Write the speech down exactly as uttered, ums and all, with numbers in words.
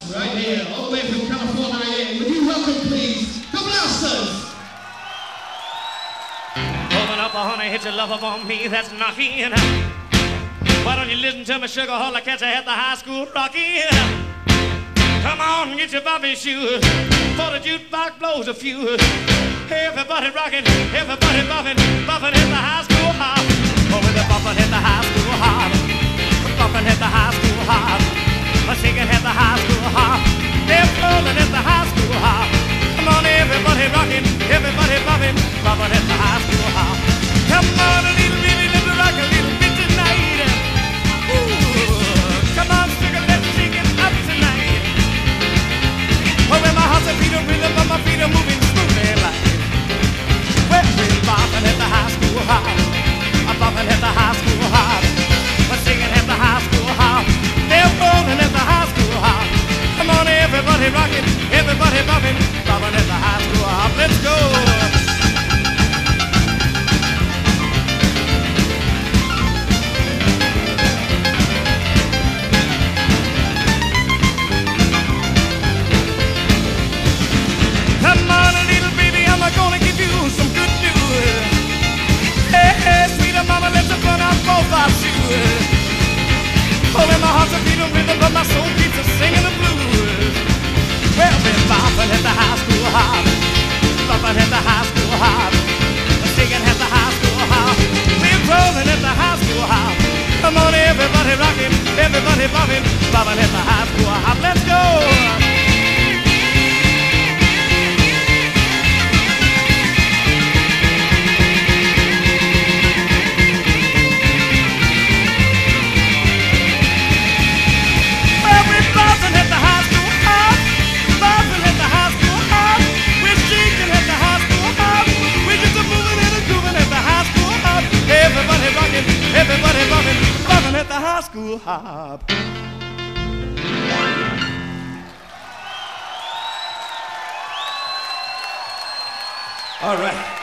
right here, all the way from California. Would you welcome, please, the Blasters? Open up, honey, hit your love up on me, that's knocking. Why don't you listen to me, sugar, all I catch at the high school rocking. Come on, get your bobby shoes, for the jukebox blows a fuse. Everybody rocking, everybody bumping, bumping at the high school hop. Oh, with the bumping at the high school hop, bumping at the high school hop, singing at the high school hop. They're rolling at the high school hop. Come on, everybody rocking, everybody bumping, bumping at the high school hop. Come on, a little bitty, little rock, a little bit tonight. Ooh, come on, sugar, let's shake it up tonight. Oh, when my heart's a beat of rhythm, but my feet are moving smoothly like. Well, we're bopping at the high school hop. I'm bopping at the high school hop. We're singing at the high school hop. They're rolling at the high school hop. Come on, everybody rocking, everybody bumping, bopping at the high school hop. Let's go. Gonna give you some good news. Hey, hey, sweeter mama, let's run out both our shoes. Oh, and my heart's a beating rhythm, but my soul keeps a singing the blues. Well, we're bopping at the high school hop, bopping at the high school hop, singing at the high school hop. We're rolling at the high school hop. Come on, everybody rocking, everybody bopping, bopping at the high school hop. Let's go. Everybody bumping, bumping at the high school hop. All right.